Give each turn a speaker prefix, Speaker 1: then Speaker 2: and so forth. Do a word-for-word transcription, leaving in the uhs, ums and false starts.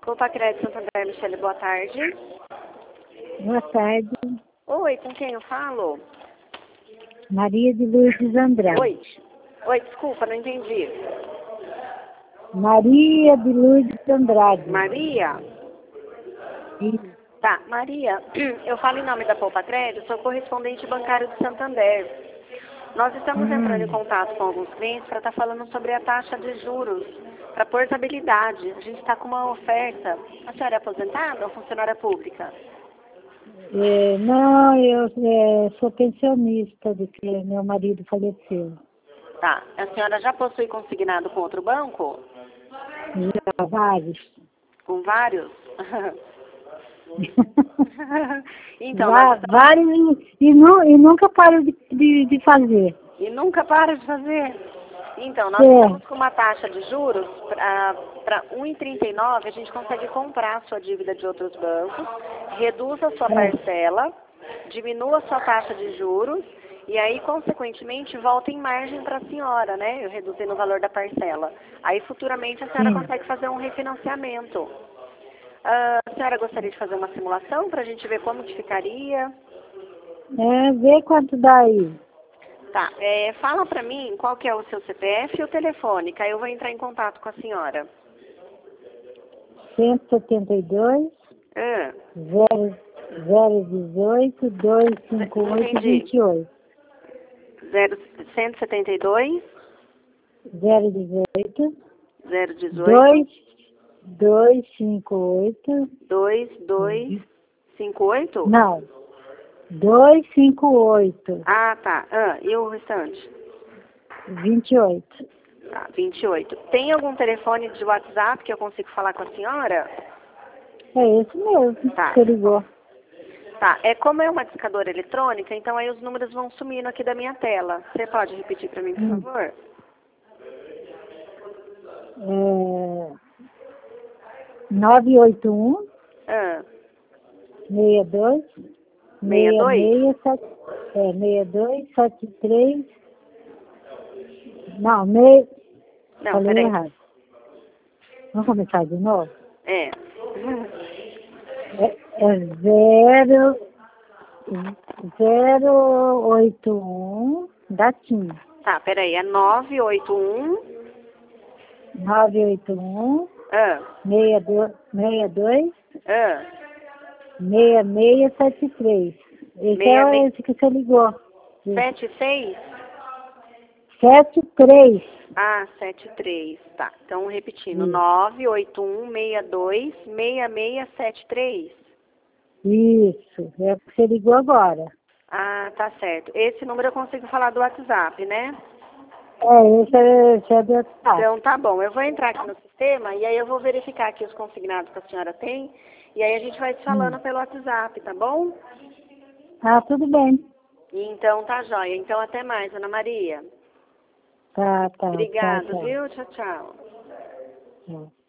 Speaker 1: Poupa Crédito Santander, Michele, boa tarde.
Speaker 2: Boa tarde.
Speaker 1: Oi, com quem eu falo?
Speaker 2: Maria de Lourdes Andrade.
Speaker 1: Oi. Oi, desculpa, não entendi.
Speaker 2: Maria de Lourdes Andrade.
Speaker 1: Maria?
Speaker 2: Isso.
Speaker 1: Tá, Maria, eu falo em nome da Poupa Crédito, sou correspondente bancário do Santander. Nós estamos
Speaker 2: Hum.
Speaker 1: entrando em contato com alguns clientes para estar falando sobre a taxa de juros para portabilidade. A gente está com uma oferta. A senhora é aposentada ou funcionária pública?
Speaker 2: É, não, eu é, sou pensionista de que meu marido faleceu.
Speaker 1: Tá. A senhora já possui consignado com outro banco?
Speaker 2: Já vários.
Speaker 1: Com vários? Então,
Speaker 2: Já,
Speaker 1: nós estamos...
Speaker 2: vários e, e, nu, e nunca paro de, de, de fazer.
Speaker 1: E nunca para de fazer. Então, nós
Speaker 2: É.
Speaker 1: estamos com uma taxa de juros para um vírgula trinta e nove, a gente consegue comprar a sua dívida de outros bancos, reduz a sua
Speaker 2: É.
Speaker 1: parcela, diminua a sua taxa de juros e aí, consequentemente, volta em margem para a senhora, né? Eu reduzindo o valor da parcela. Aí, futuramente, a senhora
Speaker 2: Sim.
Speaker 1: consegue fazer um refinanciamento. Ah, a senhora gostaria de fazer uma simulação para a gente ver como que ficaria?
Speaker 2: É, vê quanto dá aí.
Speaker 1: Tá, é, fala pra mim qual que é o seu C P F e o telefone, que aí eu vou entrar em contato com a senhora.
Speaker 2: cento e setenta e dois,
Speaker 1: Ah,
Speaker 2: zero dezoito, duzentos e cinquenta e oito,
Speaker 1: entendi.
Speaker 2: vinte e oito.
Speaker 1: zero, cento e setenta e dois,
Speaker 2: zero dezoito,
Speaker 1: zero dezoito,
Speaker 2: dois, dois, cinco, oito.
Speaker 1: dois, dois, cinco, oito?
Speaker 2: Não, dois, cinco, oito,
Speaker 1: Ah, tá. Ah, e o restante?
Speaker 2: vinte e oito.
Speaker 1: Tá, vinte e oito. Tem algum telefone de WhatsApp que eu consigo falar com a senhora?
Speaker 2: É esse mesmo,
Speaker 1: Tá.
Speaker 2: você ligou.
Speaker 1: Tá, é como é uma discadora eletrônica, então aí os números vão sumindo aqui da minha tela. Você pode repetir pra mim, por
Speaker 2: Hum.
Speaker 1: favor?
Speaker 2: É, nove oito um,
Speaker 1: Ah,
Speaker 2: seis dois,
Speaker 1: sessenta e dois?
Speaker 2: seis seis, sete, é, seis dois, sete três, não, meio,
Speaker 1: Não,
Speaker 2: falei
Speaker 1: peraí.
Speaker 2: errado. Vamos começar de novo?
Speaker 1: É.
Speaker 2: É, é zero, zero oito um, da TIM.
Speaker 1: Tá, peraí, é nove oito um,
Speaker 2: nove oito um,
Speaker 1: ah,
Speaker 2: seis dois, seis dois,
Speaker 1: ah,
Speaker 2: seis seis sete três. Esse é
Speaker 1: seis,
Speaker 2: esse que você ligou.
Speaker 1: sete seis?
Speaker 2: sete três.
Speaker 1: Ah, sete três, tá. Então, repetindo,
Speaker 2: Isso.
Speaker 1: nove oito um, seis dois, seis seis sete três.
Speaker 2: Isso, é o que você ligou agora.
Speaker 1: Ah, tá certo. Esse número eu consigo falar do WhatsApp, né?
Speaker 2: É, esse é, esse é do WhatsApp.
Speaker 1: Então, tá bom. Eu vou entrar aqui no sistema e aí eu vou verificar aqui os consignados que a senhora tem e aí a gente vai te falando
Speaker 2: Hum.
Speaker 1: pelo WhatsApp, tá bom?
Speaker 2: Ah, tudo bem.
Speaker 1: Então, tá jóia. Então, até mais, Ana Maria.
Speaker 2: Tá, tá, tchau,
Speaker 1: Obrigada,
Speaker 2: tchau.
Speaker 1: viu? Tchau, tchau.
Speaker 2: Tchau.